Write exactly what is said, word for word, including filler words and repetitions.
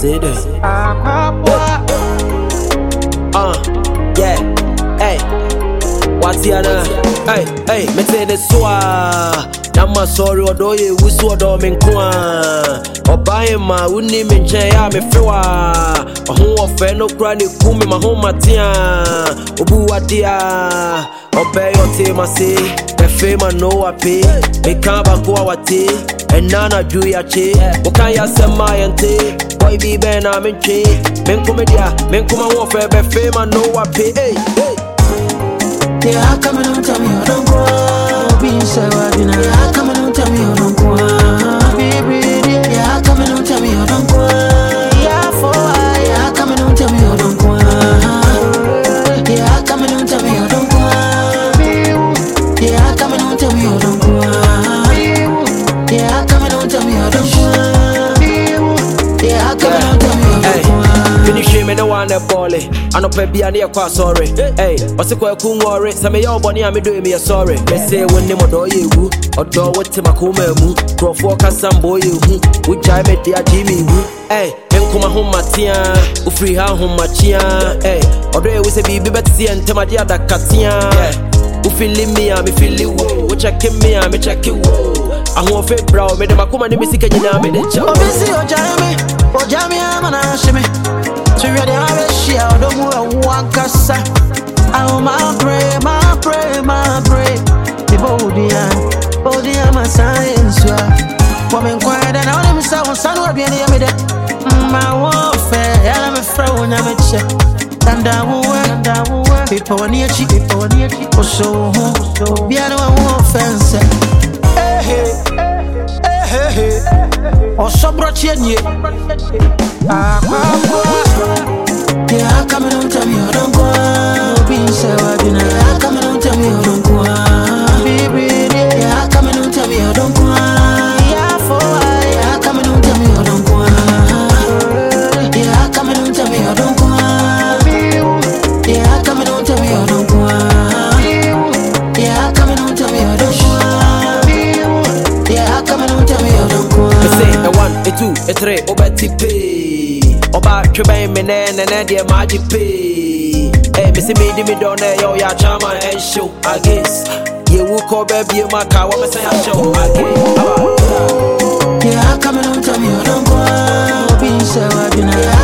Say that. Uh, yeah, hey, what's the other? Hey, hey, me say this wa. Nama sorry odo ye wusu odo me nkwa. Obaye ma uni me nchen ya me fewa. Ohu ofe no kura ne kume ma ho matia. Obu wadia. Obey your team I say. The fame I know I pay. Me can't back go away. And nana do ya che. Okan ya sema yente. Boy be ben I'm in che. Men comedia. Men come and walk for the fame I know I pay. Hey, hey. Yeah, come and tell me you don't go. Being so happy now. Yeah, come and tell me you don't go. Baby, yeah, come and tell me you don't go. Yeah, for yeah, come and tell me you don't go. Yeah, come and tell me you don't go. Yeah, come and tell me you don't go. Yeah, come and tell me you don't go. Yeah, come and tell me you don't go. Finish him in the one that ball it. I no pay be near quite sorry. Hey, what's the quite cool worry? Some of your bonny I'm doing me a sorry. They say when them or you or do what to my come move. Pro focus some boy you which I met the Jimmy. Hey, then come home Matia, who free her home Machia. Hey, or there was a baby but see and tell my dear that Katia. Who feeling me, I'm feeling whoa. Which I came me, I'm check you. I want fit brow, made them a come and miss it. You know, made it job. Oh, Missy, oh, Jamie, oh, Jamie, I'm an ashime. To ready, I'm a share, don't move one cassa. Oh, my pray, my pray, my pray. The body, body, I'm a science. Woman quiet, and I don't miss out on sun or be any of it. My warfare, I'm a frown, I'm a check. And I will work, and I will work. People near cheap, people near cheap. Oh, so, so, be a one fence. Hey, hey, hey, hey. Oh, so brought you in. Ah, yeah, come and tell me you don't go. Being so happy now. Yeah, come and tell me you don't go. Baby, yeah, come and tell me you don't go. Yeah, for yeah, come and tell me you don't go. Yeah, come and tell me you don't go. Yeah, come and tell me you don't go. Yeah, come and tell me you don't go. Yeah, come and tell me you don't go. Me say a one, a two, a three, obeti pay. Oba chubay me ne ne ne dear magic pay. Hey, me see me di me down there, yo ya chama and show I guess. You will call baby you my car, what me say I show I guess. Yeah, come and tell me you don't go. Being so happy now.